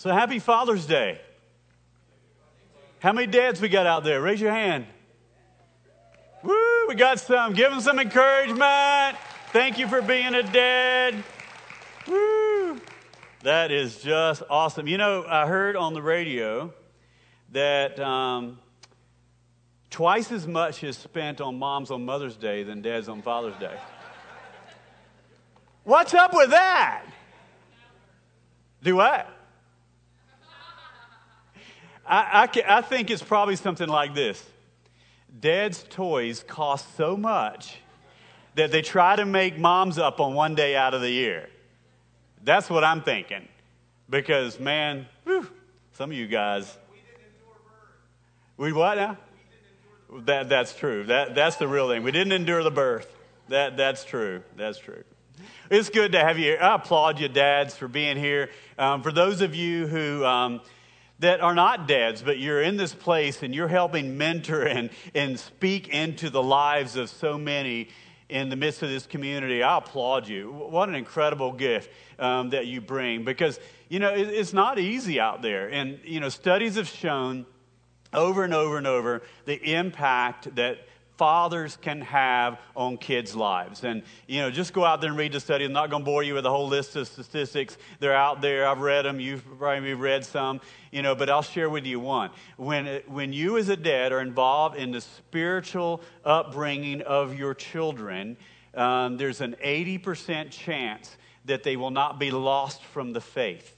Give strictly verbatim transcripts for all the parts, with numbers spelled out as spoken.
So happy Father's Day. How many dads we got out there? Raise your hand. Woo, we got some. Give them some encouragement. Thank you for being a dad. Woo. That is just awesome. You know, I heard on the radio that um, twice as much is spent on moms on Mother's Day than dads on Father's Day. What's up with that? Do what? I, I, I think it's probably something like this. Dad's toys cost so much that they try to make moms up on one day out of the year. That's what I'm thinking. Because, man, whew, some of you guys. We didn't endure birth. We what now? We didn't endure that, that's true. That, that's the real thing. We didn't endure the birth. That, that's true. That's true. It's good to have you here. I applaud you, dads, for being here. Um, for those of you who... Um, that are not dads, but you're in this place and you're helping mentor and, and speak into the lives of so many in the midst of this community. I applaud you. What an incredible gift um, that you bring, because, you know, it, it's not easy out there. And, you know, studies have shown over and over and over the impact that fathers can have on kids' lives. And, you know, just go out there and read the study. I'm not going to bore you with a whole list of statistics. They're out there. I've read them. You've probably read some, you know, but I'll share with you one. When, when you as a dad are involved in the spiritual upbringing of your children, um, there's an eighty percent chance that they will not be lost from the faith.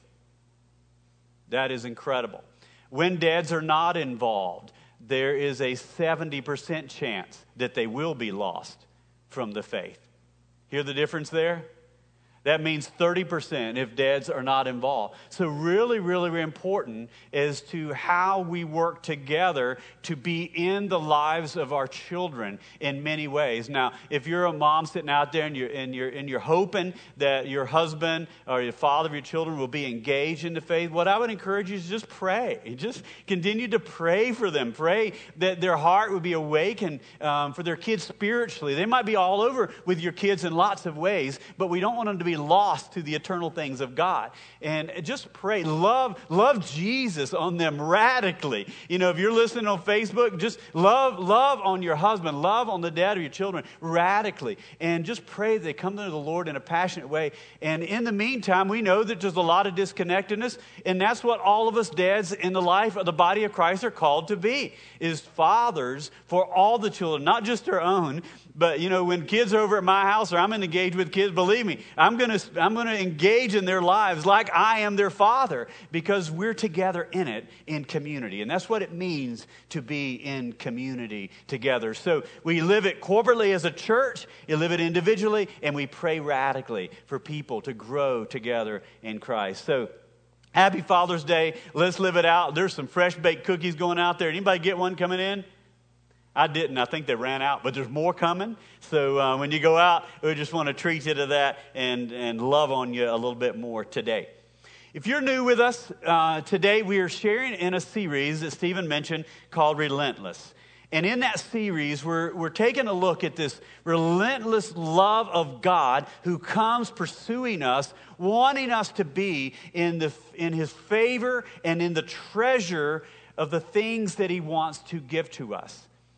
That is incredible. When dads are not involved, there is a seventy percent chance that they will be lost from the faith. Hear the difference there? That means thirty percent if dads are not involved. So really, really, really important as to how we work together to be in the lives of our children in many ways. Now, if you're a mom sitting out there and you're, and you're, and you're hoping that your husband or your father of your children will be engaged in the faith, what I would encourage you is just pray. Just continue to pray for them. Pray that their heart would be awakened um, for their kids spiritually. They might be all over with your kids in lots of ways, but we don't want them to be lost to the eternal things of God. And just pray, love, love Jesus on them radically. You know, if you're listening on Facebook, just love, love on your husband, love on the dad of your children radically. And just pray that they come to the Lord in a passionate way. And in the meantime, we know that there's a lot of disconnectedness, and that's what all of us dads in the life of the body of Christ are called to be, is fathers for all the children, not just our own. But, you know, when kids are over at my house or I'm engaged with kids, believe me, I'm going to I'm going to engage in their lives like I am their father, because we're together in it in community. And that's what it means to be in community together. So we live it corporately as a church, you live it individually, and we pray radically for people to grow together in Christ. So happy Father's Day. Let's live it out. There's some fresh baked cookies going out there. Anybody get one coming in? I didn't. I think they ran out, but there's more coming. So uh, when you go out, we just want to treat you to that and, and love on you a little bit more today. If you're new with us, uh, today we are sharing in a series that Stephen mentioned called Relentless. And in that series, we're, we're taking a look at this relentless love of God who comes pursuing us, wanting us to be in, the, in his favor and in the treasure of the things that he wants to give to us.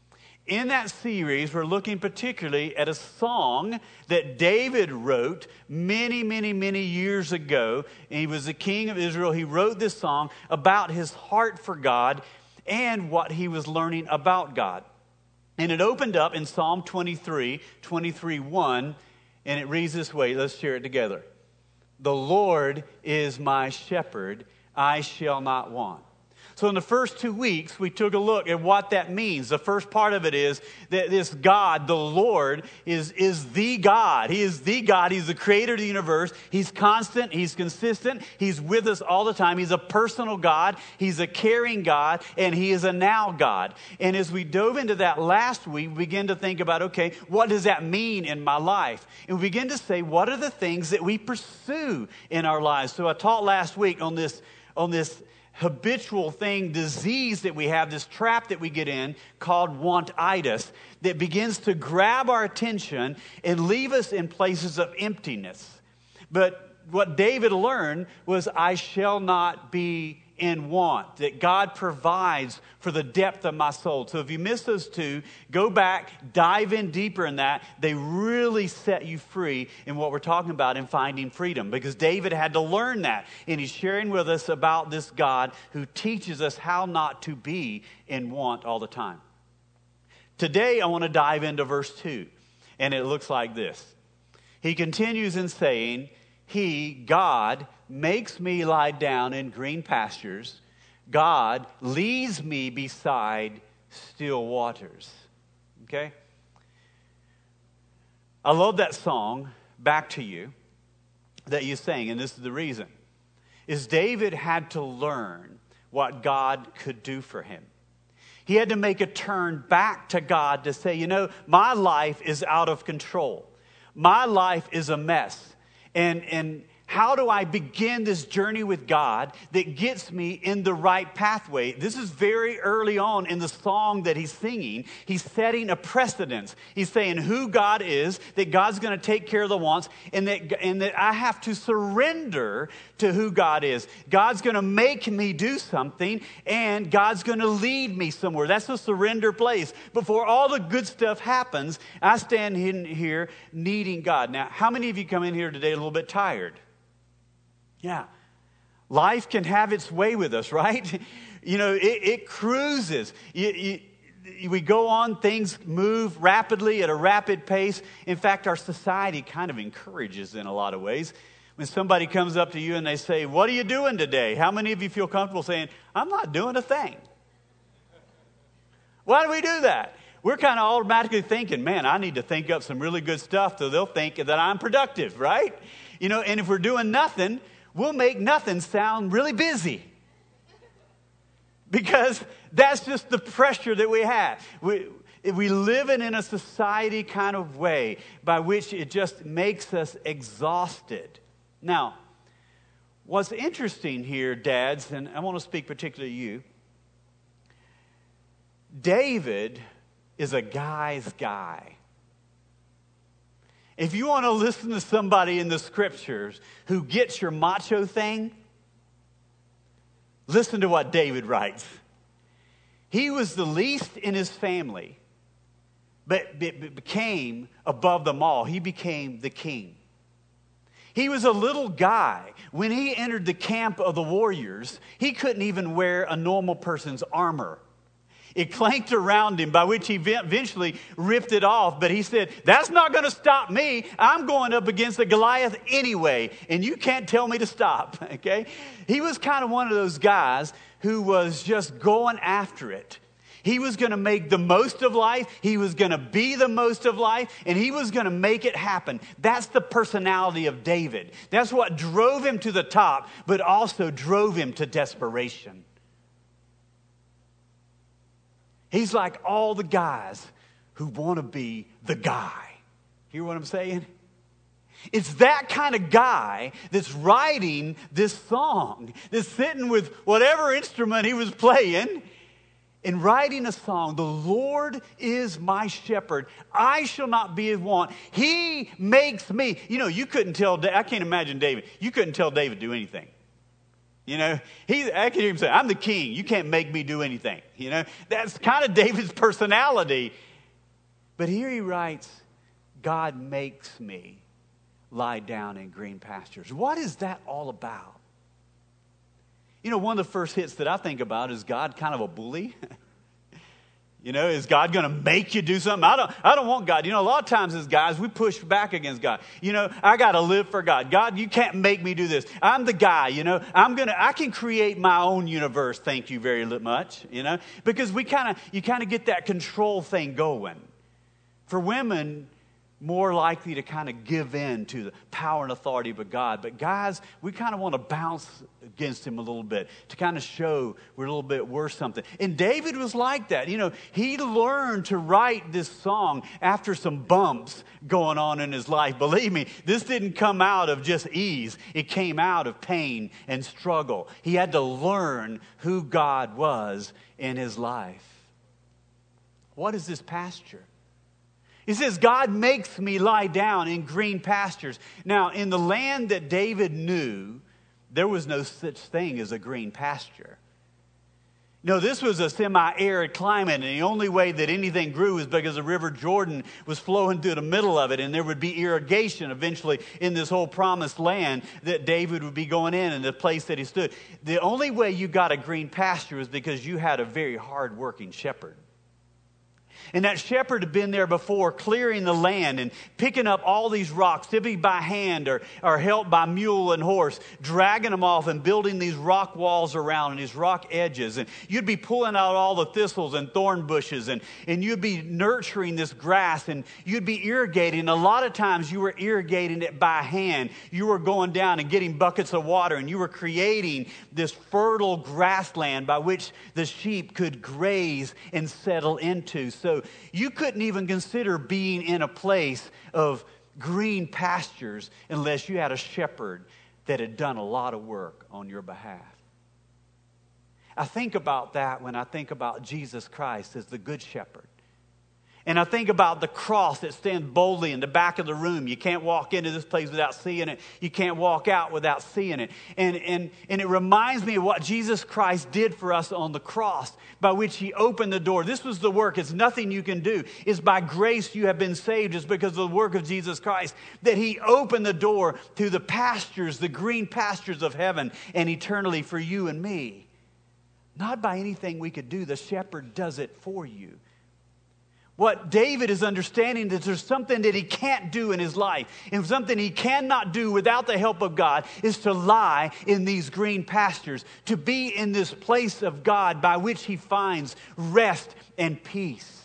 In that series, we're looking particularly at a song that David wrote many, many, many years ago. And he was the king of Israel. He wrote this song about his heart for God and what he was learning about God. And it opened up in Psalm twenty-three, twenty-three, one, and it reads this way. Let's share it together. The Lord is my shepherd, I shall not want. So in the first two weeks, we took a look at what that means. The first part of it is that this God, the Lord, is, is the God. He is the God. He's the creator of the universe. He's constant. He's consistent. He's with us all the time. He's a personal God. He's a caring God. And he is a now God. And as we dove into that last week, we began to think about, okay, what does that mean in my life? And we begin to say, what are the things that we pursue in our lives? So I taught last week on this, on this habitual thing, disease that we have, this trap that we get in called want-itis, that begins to grab our attention and leave us in places of emptiness. But what David learned was, I shall not be in want, that God provides for the depth of my soul. So if you miss those two, go back, dive in deeper in that. They really set you free in what we're talking about in finding freedom, because David had to learn that. And he's sharing with us about this God who teaches us how not to be in want all the time. Today, I want to dive into verse two, and it looks like this. He continues in saying, He, God, makes me lie down in green pastures. God leads me beside still waters. Okay? I love that song, Back to You, that you sang, and this is the reason. Is David had to learn what God could do for him. He had to make a turn back to God to say, you know, my life is out of control. My life is a mess. And, and how do I begin this journey with God that gets me in the right pathway? This is very early on in the song that he's singing. He's setting a precedence. He's saying who God is, that God's going to take care of the wants, and that, and that I have to surrender to who God is. God's going to make me do something, and God's going to lead me somewhere. That's a surrender place. Before all the good stuff happens, I stand in here needing God. Now, how many of you come in here today a little bit tired? Yeah. Life can have its way with us, right? You know, it, it cruises. You, you, we go on, things move rapidly at a rapid pace. In fact, our society kind of encourages in a lot of ways. When somebody comes up to you and they say, what are you doing today? How many of you feel comfortable saying, I'm not doing a thing? Why do we do that? We're kind of automatically thinking, man, I need to think up some really good stuff so they'll think that I'm productive, right? You know, and if we're doing nothing, we'll make nothing sound really busy. Because that's just the pressure that we have. We, we live in, in a society kind of way by which it just makes us exhausted. Now, what's interesting here, dads, and I want to speak particularly to you, David is a guy's guy. If you want to listen to somebody in the scriptures who gets your macho thing, listen to what David writes. He was the least in his family, but became above them all. He became the king. He was a little guy. When he entered the camp of the warriors, he couldn't even wear a normal person's armor. It clanked around him, by which he eventually ripped it off. But he said, that's not going to stop me. I'm going up against the Goliath anyway, and you can't tell me to stop, okay? He was kind of one of those guys who was just going after it. He was going to make the most of life. He was going to be the most of life, and he was going to make it happen. That's the personality of David. That's what drove him to the top, but also drove him to desperation. He's like all the guys who want to be the guy. Hear what I'm saying? It's that kind of guy that's writing this song, that's sitting with whatever instrument he was playing and writing a song. The Lord is my shepherd. I shall not be in want. He makes me. You know, you couldn't tell, I can't imagine David. You couldn't tell David to do anything. You know, he, I can hear him say, I'm the king. You can't make me do anything. You know, that's kind of David's personality. But here he writes, God makes me lie down in green pastures. What is that all about? You know, one of the first hits that I think about is God kind of a bully? You know, is God going to make you do something? I don't, I don't want God. You know, a lot of times as guys, we push back against God. You know, I got to live for God. God, you can't make me do this. I'm the guy, you know. I'm going to, I can create my own universe. Thank you very much, you know. Because we kind of, you kind of get that control thing going. For women, more likely to kind of give in to the power and authority of God. But guys, we kind of want to bounce against him a little bit to kind of show we're a little bit worth something. And David was like that. You know, he learned to write this song after some bumps going on in his life. Believe me, this didn't come out of just ease. It came out of pain and struggle. He had to learn who God was in his life. What is this pasture? He says, God makes me lie down in green pastures. Now, in the land that David knew, there was no such thing as a green pasture. No, this was a semi-arid climate, and the only way that anything grew was because the River Jordan was flowing through the middle of it, and there would be irrigation eventually in this whole promised land that David would be going in and the place that he stood. The only way you got a green pasture was because you had a very hard-working shepherd. And that shepherd had been there before, clearing the land and picking up all these rocks, typically by hand or, or helped by mule and horse, dragging them off and building these rock walls around and these rock edges. And you'd be pulling out all the thistles and thorn bushes, and, and you'd be nurturing this grass, and you'd be irrigating. A lot of times you were irrigating it by hand. You were going down and getting buckets of water, and you were creating this fertile grassland by which the sheep could graze and settle into. So you couldn't even consider being in a place of green pastures unless you had a shepherd that had done a lot of work on your behalf. I think about that when I think about Jesus Christ as the Good Shepherd. And I think about the cross that stands boldly in the back of the room. You can't walk into this place without seeing it. You can't walk out without seeing it. And, and, and it reminds me of what Jesus Christ did for us on the cross, by which he opened the door. This was the work. It's nothing you can do. It's by grace you have been saved. It's because of the work of Jesus Christ that he opened the door to the pastures, the green pastures of heaven and eternally for you and me. Not by anything we could do. The shepherd does it for you. What David is understanding is there's something that he can't do in his life, and something he cannot do without the help of God is to lie in these green pastures, to be in this place of God by which he finds rest and peace.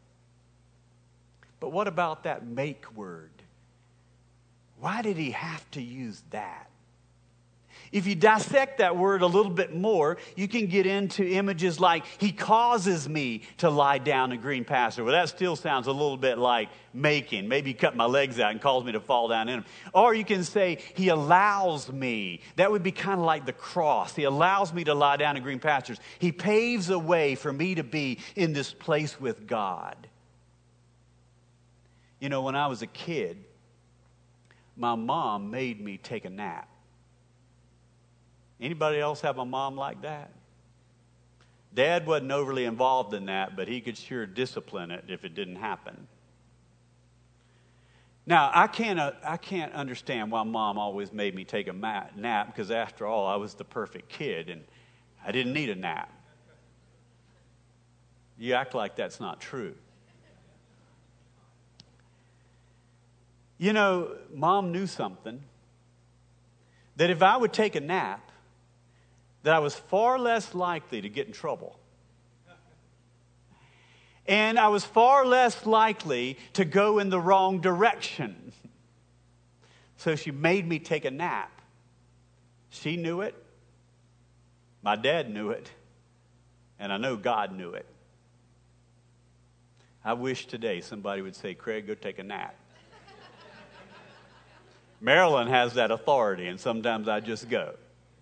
But what about that make word? Why did he have to use that? If you dissect that word a little bit more, you can get into images like, he causes me to lie down in green pasture. Well, that still sounds a little bit like making. Maybe he cut my legs out and caused me to fall down in them. Or you can say, he allows me. That would be kind of like the cross. He allows me to lie down in green pastures. He paves a way for me to be in this place with God. You know, when I was a kid, my mom made me take a nap. Anybody else have a mom like that? Dad wasn't overly involved in that, but he could sure discipline it if it didn't happen. Now, I can't, uh, I can't understand why Mom always made me take a ma- nap, because after all, I was the perfect kid, and I didn't need a nap. You act like that's not true. You know, Mom knew something, that if I would take a nap, that I was far less likely to get in trouble. And I was far less likely to go in the wrong direction. So she made me take a nap. She knew it. My dad knew it. And I know God knew it. I wish today somebody would say, Craig, go take a nap. Marilyn has that authority, and sometimes I just go.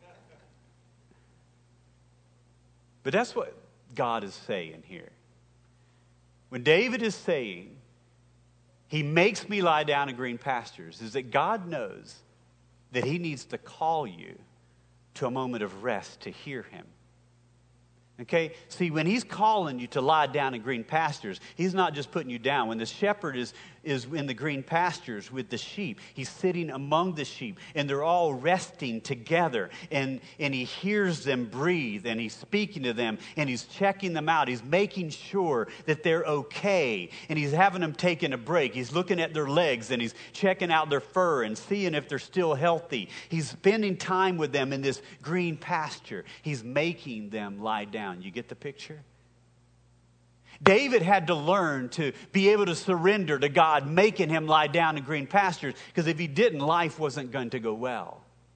But that's what God is saying here. When David is saying, he makes me lie down in green pastures, is that God knows that he needs to call you to a moment of rest to hear him. Okay? See, when he's calling you to lie down in green pastures, he's not just putting you down. When the shepherd is, is in the green pastures with the sheep, he's sitting among the sheep, and they're all resting together, and, and he hears them breathe, and he's speaking to them, and he's checking them out. He's making sure that they're okay, and he's having them taking a break. He's looking at their legs, and he's checking out their fur and seeing if they're still healthy. He's spending time with them in this green pasture. He's making them lie down. You get the picture? David had to learn to be able to surrender to God, making him lie down in green pastures, because if he didn't, life wasn't going to go well.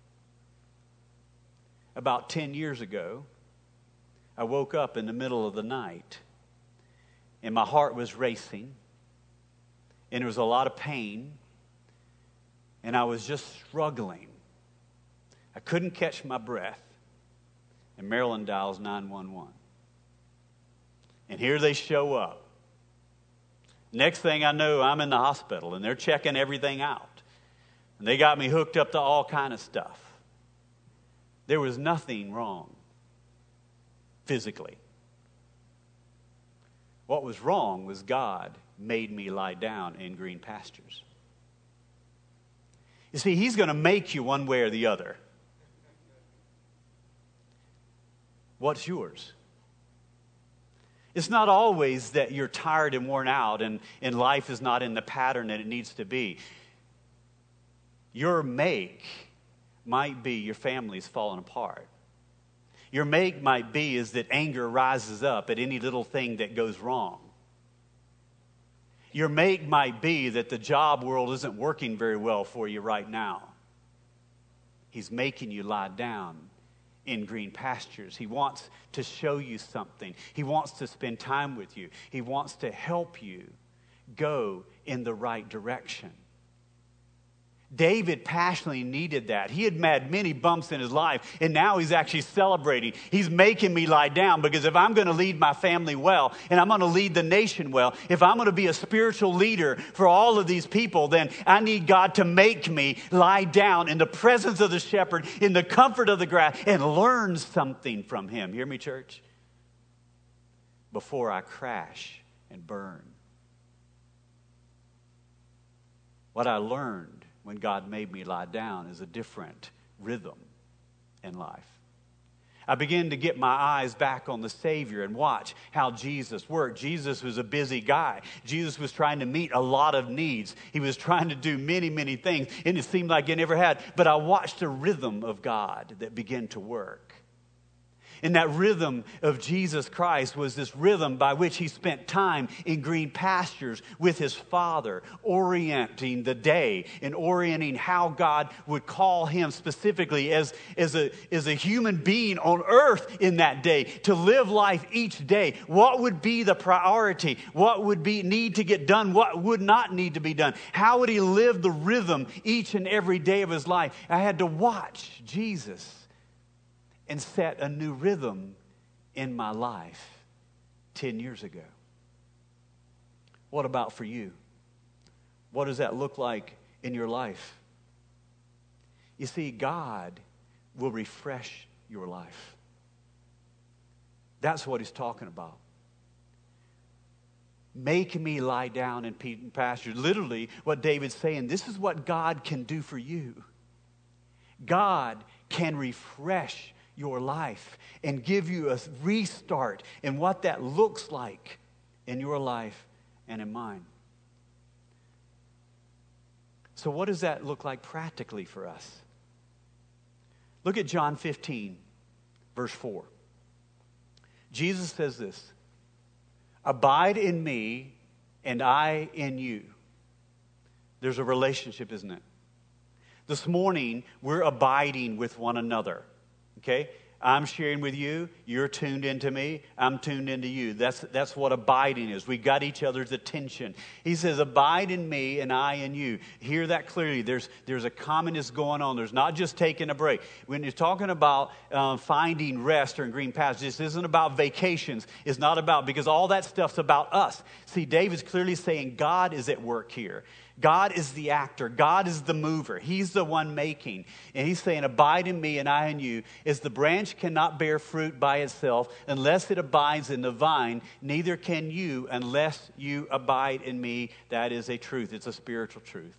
About ten years ago, I woke up in the middle of the night, and my heart was racing, and there was a lot of pain, and I was just struggling. I couldn't catch my breath. And Marilyn dials nine one one. And here they show up. Next thing I know, I'm in the hospital, and they're checking everything out. And they got me hooked up to all kind of stuff. There was nothing wrong physically. What was wrong was God made me lie down in green pastures. You see, he's going to make you one way or the other. What's yours? It's not always that you're tired and worn out and, and life is not in the pattern that it needs to be. Your make might be your family's falling apart. Your make might be is that anger rises up at any little thing that goes wrong. Your make might be that the job world isn't working very well for you right now. He's making you lie down in green pastures. He wants to show you something. He wants to spend time with you. He wants to help you go in the right direction. David passionately needed that. He had had many bumps in his life, and now he's actually celebrating. He's making me lie down, because if I'm going to lead my family well, and I'm going to lead the nation well, if I'm going to be a spiritual leader for all of these people, then I need God to make me lie down in the presence of the shepherd, in the comfort of the grass, and learn something from him. Hear me, church? Before I crash and burn. What I learned when God made me lie down is a different rhythm in life. I began to get my eyes back on the Savior and watch how Jesus worked. Jesus was a busy guy. Jesus was trying to meet a lot of needs. He was trying to do many, many things, and it seemed like he never had. But I watched the rhythm of God that began to work. And that rhythm of Jesus Christ was this rhythm by which he spent time in green pastures with his Father, orienting the day and orienting how God would call him specifically as, as, a, as a human being on earth in that day, to live life each day. What would be the priority? What would be need to get done? What would not need to be done? How would he live the rhythm each and every day of his life? I had to watch Jesus and set a new rhythm in my life ten years ago. What about for you? What does that look like in your life? You see, God will refresh your life. That's what he's talking about. Make me lie down in pastures. Literally, what David's saying, this is what God can do for you. God can refresh your life and give you a restart in what that looks like in your life and in mine. So what does that look like practically for us? Look at John fifteen, verse four. Jesus says this, abide in me and I in you. There's a relationship, isn't it? This morning, we're abiding with one another. Okay? I'm sharing with you. You're tuned into me. I'm tuned into you. That's, that's what abiding is. We got each other's attention. He says, abide in me and I in you. Hear that clearly. There's, there's a commonness going on. There's not just taking a break. When you're talking about uh, finding rest or in green pastures, this isn't about vacations. It's not about, because all that stuff's about us. See, David's clearly saying God is at work here. God is the actor. God is the mover. He's the one making. And he's saying, abide in me and I in you. As the branch cannot bear fruit by itself unless it abides in the vine, neither can you unless you abide in me. That is a truth. It's a spiritual truth.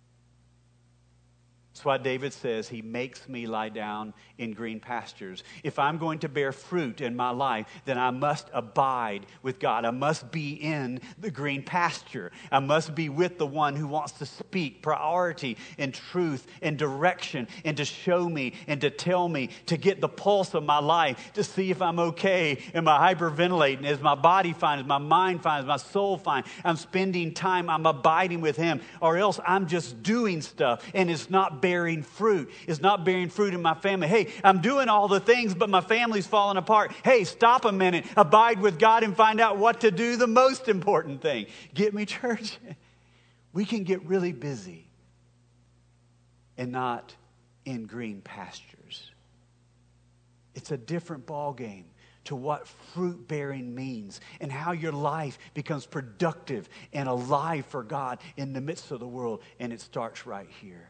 That's why David says he makes me lie down in green pastures. If I'm going to bear fruit in my life, then I must abide with God. I must be in the green pasture. I must be with the one who wants to speak priority and truth and direction and to show me and to tell me, to get the pulse of my life, to see if I'm okay. Am I hyperventilating? Is my body fine? Is my mind fine? Is my soul fine? I'm spending time. I'm abiding with him. Or else I'm just doing stuff and it's not bearing fruit. It's not bearing fruit in my family. Hey, I'm doing all the things, but my family's falling apart. Hey, stop a minute. Abide with God and find out what to do. The most important thing. Get me, church? We can get really busy and not in green pastures. It's a different ball game to what fruit bearing means and how your life becomes productive and alive for God in the midst of the world. And it starts right here.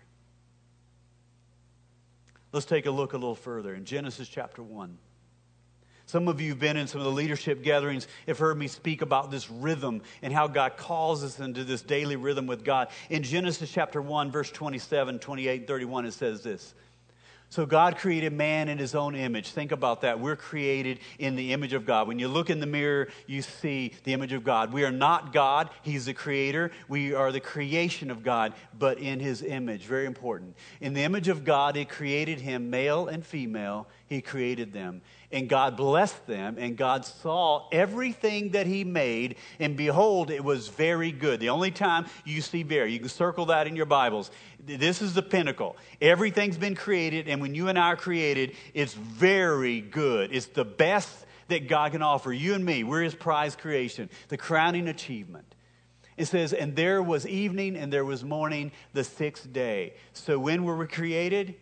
Let's take a look a little further in Genesis chapter one. Some of you have been in some of the leadership gatherings, have heard me speak about this rhythm and how God calls us into this daily rhythm with God. In Genesis chapter one, verse twenty-seven, twenty-eight, and thirty-one, it says this. So God created man in his own image. Think about that. We're created in the image of God. When you look in the mirror, you see the image of God. We are not God. He's the creator. We are the creation of God, but in his image. Very important. In the image of God, he created him, male and female. He created them. And God blessed them, and God saw everything that he made, and behold, it was very good. The only time you see very, you can circle that in your Bibles. This is the pinnacle. Everything's been created, and when you and I are created, it's very good. It's the best that God can offer. You and me, we're his prize creation, the crowning achievement. It says, and there was evening and there was morning the sixth day. So when were we created?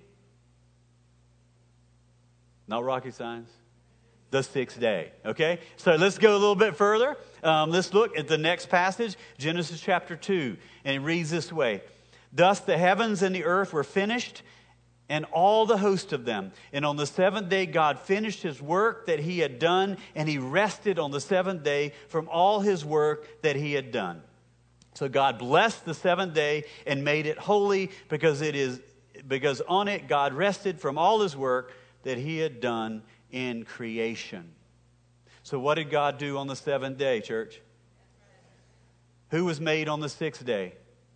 Not rocket science. The sixth day, okay? So let's go a little bit further. Um, let's look at the next passage, Genesis chapter two. And it reads this way. Thus the heavens and the earth were finished, and all the host of them. And on the seventh day God finished his work that he had done, and he rested on the seventh day from all his work that he had done. So God blessed the seventh day and made it holy, because it is because on it God rested from all his work that he had done in creation. So what did God do on the seventh day, church? Who was made on the sixth day?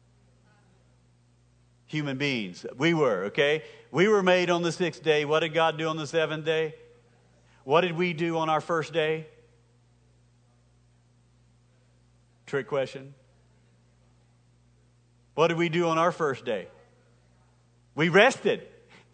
Human beings. We were, okay? We were made on the sixth day. What did God do on the seventh day? What did we do on our first day? Trick question. What did we do on our first day? We rested.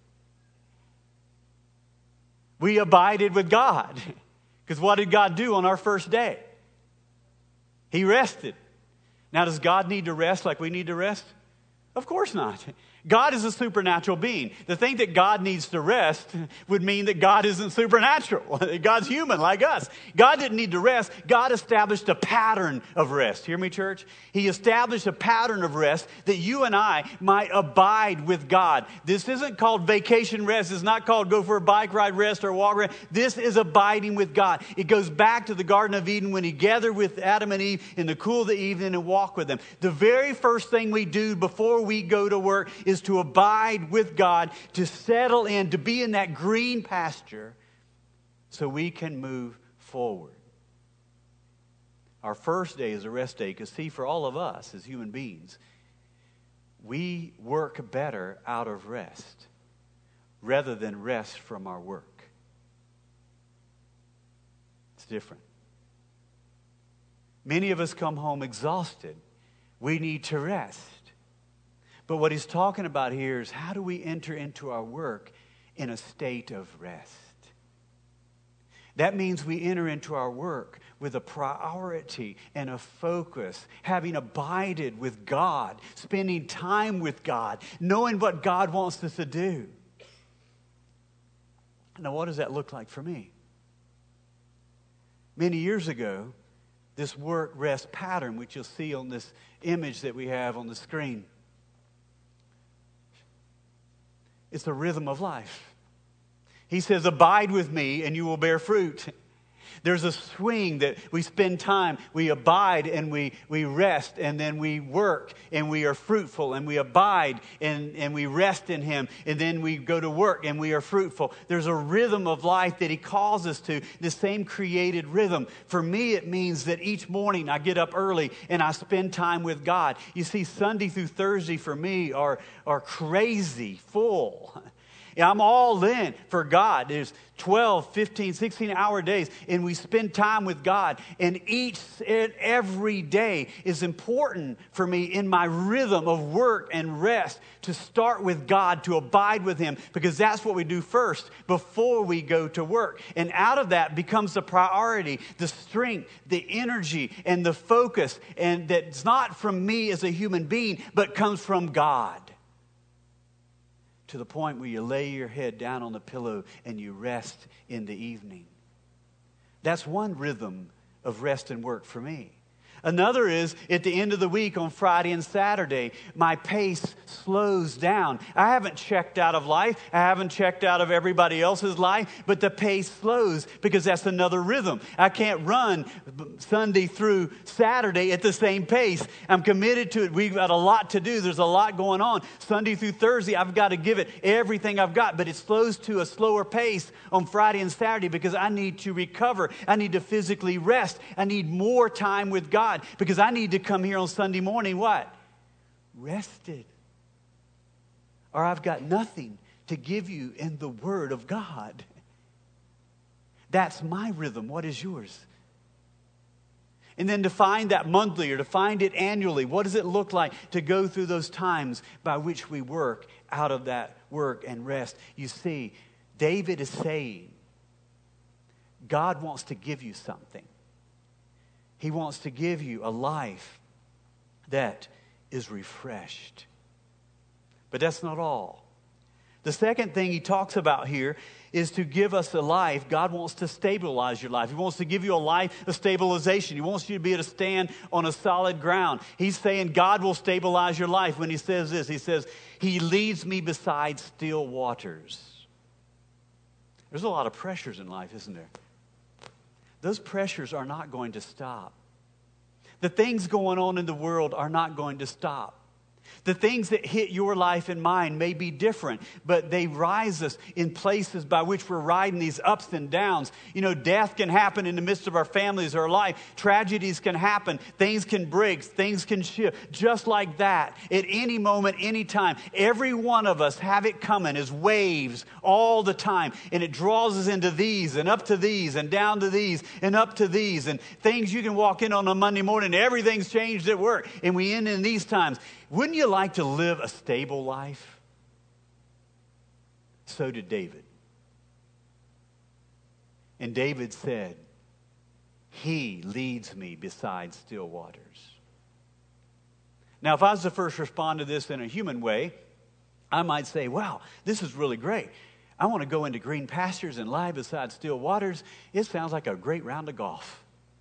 We abided with God. Because what did God do on our first day? He rested. Now, does God need to rest like we need to rest? Of course not. God is a supernatural being. To think that God needs to rest would mean that God isn't supernatural. God's human like us. God didn't need to rest. God established a pattern of rest. Hear me, church? He established a pattern of rest that you and I might abide with God. This isn't called vacation rest. It's not called go for a bike ride rest or walk rest. This is abiding with God. It goes back to the Garden of Eden when he gathered with Adam and Eve in the cool of the evening and walked with them. The very first thing we do before we go to work is to abide with God, to settle in, to be in that green pasture so we can move forward. Our first day is a rest day because, see, for all of us as human beings, we work better out of rest rather than rest from our work. It's different. Many of us come home exhausted. We need to rest. But what he's talking about here is how do we enter into our work in a state of rest? That means we enter into our work with a priority and a focus, having abided with God, spending time with God, knowing what God wants us to do. Now, what does that look like for me? Many years ago, this work-rest pattern, which you'll see on this image that we have on the screen, it's a rhythm of life. He says, abide with me and you will bear fruit. There's a swing that we spend time, we abide and we, we rest, and then we work and we are fruitful, and we abide and, and we rest in him, and then we go to work and we are fruitful. There's a rhythm of life that he calls us to, the same created rhythm. For me, it means that each morning I get up early and I spend time with God. You see, Sunday through Thursday for me are, are crazy full. I'm all in for God. There's twelve, fifteen, sixteen hour days, and we spend time with God. And each and every day is important for me in my rhythm of work and rest to start with God, to abide with him, because that's what we do first before we go to work. And out of that becomes the priority, the strength, the energy, and the focus. And that's not from me as a human being, but comes from God. To the point where you lay your head down on the pillow and you rest in the evening. That's one rhythm of rest and work for me. Another is at the end of the week on Friday and Saturday, my pace slows down. I haven't checked out of life. I haven't checked out of everybody else's life, but the pace slows because that's another rhythm. I can't run Sunday through Saturday at the same pace. I'm committed to it. We've got a lot to do. There's a lot going on. Sunday through Thursday, I've got to give it everything I've got, but it slows to a slower pace on Friday and Saturday because I need to recover. I need to physically rest. I need more time with God. Because I need to come here on Sunday morning, what? Rested. Or I've got nothing to give you in the Word of God. That's my rhythm. What is yours? And then to find that monthly or to find it annually, what does it look like to go through those times by which we work out of that work and rest? You see, David is saying, God wants to give you something. He wants to give you a life that is refreshed. But that's not all. The second thing he talks about here is to give us a life. God wants to stabilize your life. He wants to give you a life of stabilization. He wants you to be able to stand on a solid ground. He's saying God will stabilize your life when he says this. He says, he leads me beside still waters. There's a lot of pressures in life, isn't there? Those pressures are not going to stop. The things going on in the world are not going to stop. The things that hit your life and mine may be different, but they rise us in places by which we're riding these ups and downs. You know, death can happen in the midst of our families or life. Tragedies can happen. Things can break. Things can shift. Just like that, at any moment, any time, every one of us have it coming as waves all the time. And it draws us into these and up to these and down to these and up to these. And things you can walk in on a Monday morning, everything's changed at work. And we end in these times. Wouldn't you like to live a stable life? So did David. And David said, he leads me beside still waters. Now, if I was to first respond to this in a human way, I might say, wow, this is really great. I want to go into green pastures and lie beside still waters. It sounds like a great round of golf.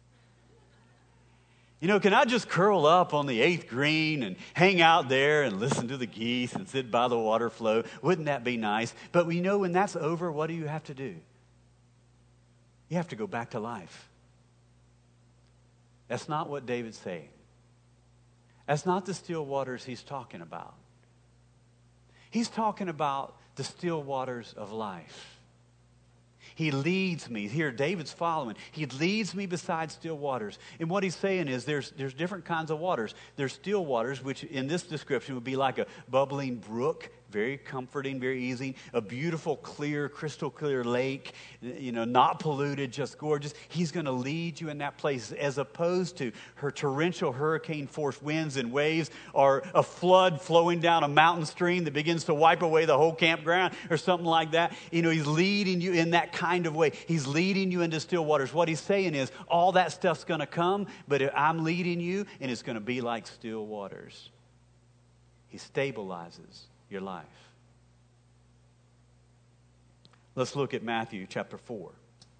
You know, can I just curl up on the eighth green and hang out there and listen to the geese and sit by the water flow? Wouldn't that be nice? But we know when that's over, what do you have to do? You have to go back to life. That's not what David's saying. That's not the still waters he's talking about. He's talking about the still waters of life. He leads me. Here, David's following. He leads me beside still waters. And what he's saying is there's, there's different kinds of waters. There's still waters, which in this description would be like a bubbling brook, very comforting, very easy. A beautiful, clear, crystal clear lake, you know, not polluted, just gorgeous. He's going to lead you in that place as opposed to her torrential hurricane-force winds and waves or a flood flowing down a mountain stream that begins to wipe away the whole campground or something like that. You know, he's leading you in that kind of way. He's leading you into still waters. What he's saying is all that stuff's going to come, but I'm leading you and it's going to be like still waters. He stabilizes your life. Let's look at Matthew chapter four.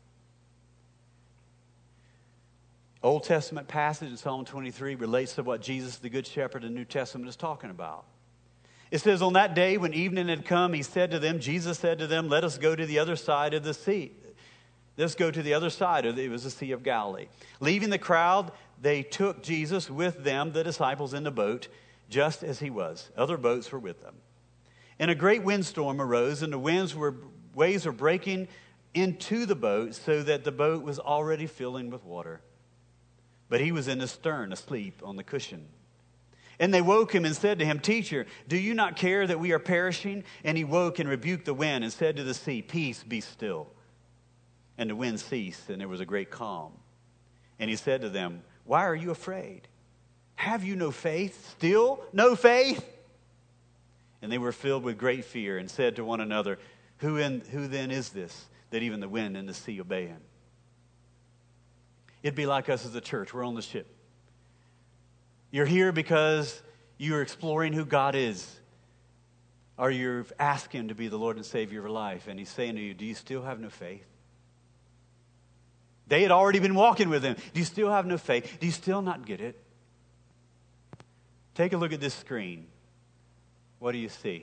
Old Testament passage in Psalm twenty-three relates to what Jesus, the Good Shepherd, in the New Testament is talking about. It says, on that day when evening had come, he said to them, Jesus said to them, let us go to the other side of the sea. Let's go to the other side. Of the, it was the Sea of Galilee. Leaving the crowd, they took Jesus with them, the disciples, in the boat, just as he was. Other boats were with them. And a great windstorm arose, and the winds were waves were breaking into the boat, so that the boat was already filling with water. But he was in the stern, asleep on the cushion. And they woke him and said to him, Teacher, do you not care that we are perishing? And he woke and rebuked the wind and said to the sea, Peace, be still. And the wind ceased, and there was a great calm. And he said to them, Why are you afraid? Have you no faith? Still no faith? And they were filled with great fear and said to one another, Who, in, who then is this, that even the wind and the sea obey him? It'd be like us as a church. We're on the ship. You're here because you're exploring who God is. Or you've asked him to be the Lord and Savior of your life. And he's saying to you, do you still have no faith? They had already been walking with him. Do you still have no faith? Do you still not get it? Take a look at this screen. What do you see?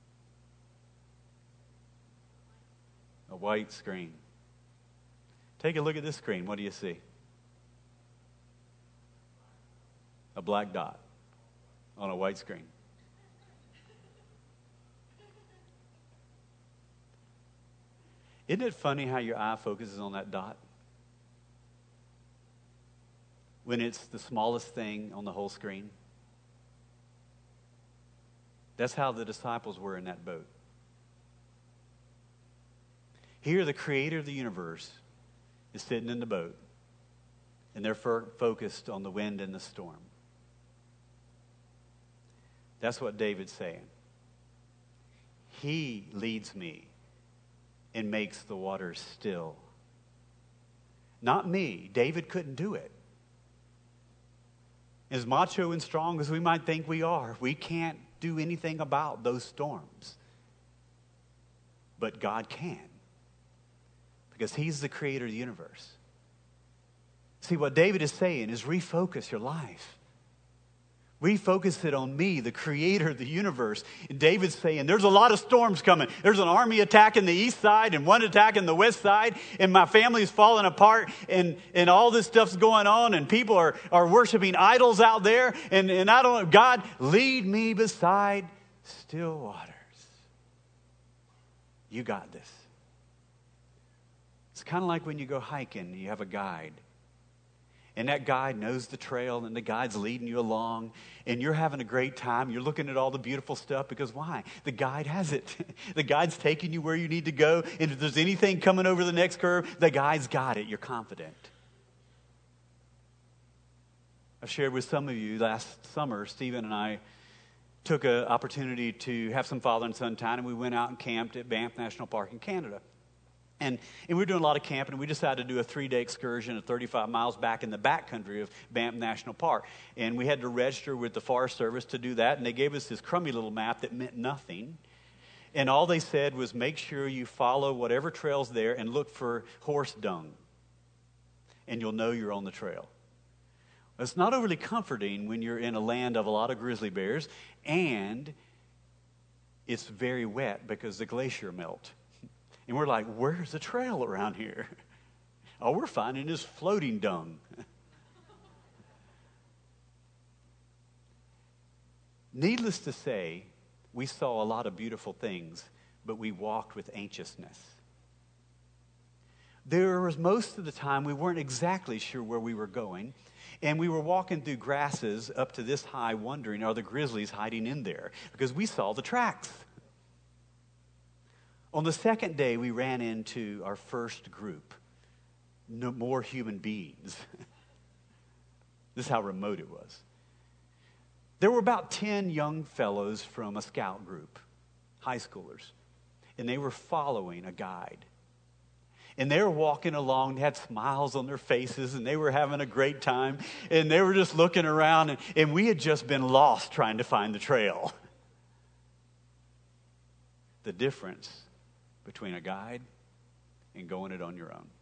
A white screen. Take a look at this screen. What do you see? A black dot on a white screen. Isn't it funny how your eye focuses on that dot? When it's the smallest thing on the whole screen. That's how the disciples were in that boat. Here, the creator of the universe is sitting in the boat, and they're fo- focused on the wind and the storm. That's what David's saying. He leads me and makes the waters still. Not me. David couldn't do it. As macho and strong as we might think we are, we can't do anything about those storms. But God can. Because he's the creator of the universe. See, what David is saying is refocus your life. Refocus it on me, the creator of the universe. And David's saying, there's a lot of storms coming. There's an army attacking the east side and one attacking the west side. And my family's falling apart. And, and all this stuff's going on. And people are, are worshiping idols out there. And, and I don't know, God, lead me beside still waters. You got this. It's kind of like when you go hiking and you have a guide. And that guide knows the trail, and the guide's leading you along, and you're having a great time. You're looking at all the beautiful stuff because why? The guide has it. The guide's taking you where you need to go, and if there's anything coming over the next curve, the guide's got it. You're confident. I've shared with some of you last summer, Stephen and I took an opportunity to have some father and son time, and we went out and camped at Banff National Park in Canada. And, and we were doing a lot of camping, and we decided to do a three-day excursion of thirty-five miles back in the backcountry of Banff National Park. And we had to register with the Forest Service to do that, and they gave us this crummy little map that meant nothing. And all they said was make sure you follow whatever trail's there and look for horse dung, and you'll know you're on the trail. It's not overly comforting when you're in a land of a lot of grizzly bears, and it's very wet because the glacier melt. And we're like, where's the trail around here? All we're finding is floating dung. Needless to say, we saw a lot of beautiful things, but we walked with anxiousness. There was most of the time we weren't exactly sure where we were going, and we were walking through grasses up to this high wondering, are the grizzlies hiding in there? Because we saw the tracks. On the second day, we ran into our first group, no more human beings. This is how remote it was. There were about ten young fellows from a scout group, high schoolers, and they were following a guide. And they were walking along, they had smiles on their faces, and they were having a great time, and they were just looking around, and, and we had just been lost trying to find the trail. The difference between a guide and going it on your own.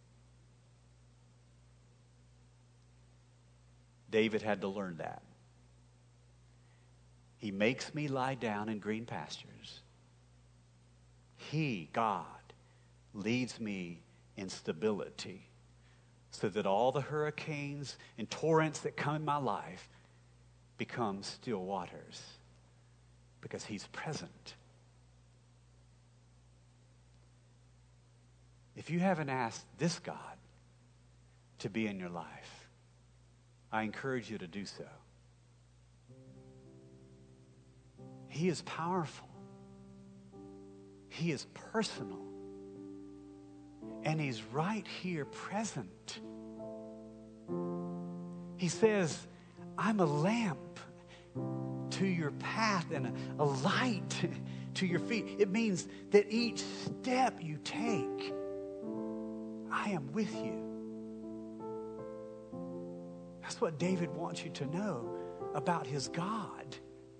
David had to learn that. He makes me lie down in green pastures. He, God, leads me in stability so that all the hurricanes and torrents that come in my life become still waters because he's present. If you haven't asked this God to be in your life, I encourage you to do so. He is powerful. He is personal. And he's right here present. He says, I'm a lamp to your path and a, a light to your feet. It means that each step you take, I am with you. That's what David wants you to know about his God.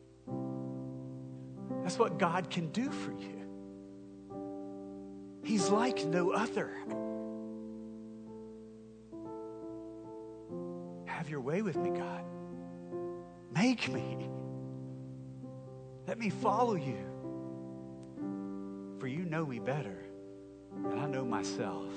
That's what God can do for you. He's like no other. Have your way with me, God. Make me. Let me follow you. For you know me better than I know myself.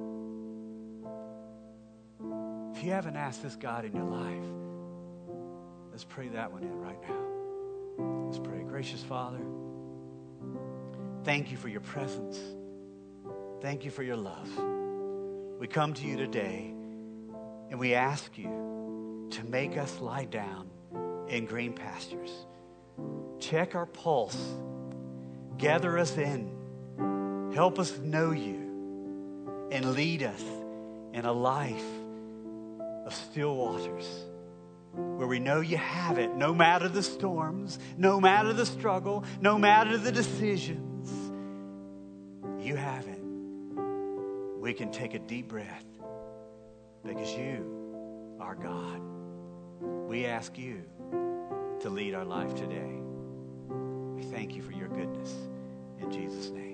If you haven't asked this God in your life, let's pray that one in right now. Let's pray. Gracious Father, thank you for your presence. Thank you for your love. We come to you today and we ask you to make us lie down in green pastures. Check our pulse. Gather us in. Help us know you and lead us in a life of still waters where we know you have it, no matter the storms, no matter the struggle, no matter the decisions. You have it. We can take a deep breath because you are God. We ask you to lead our life today. We thank you for your goodness. In Jesus' name.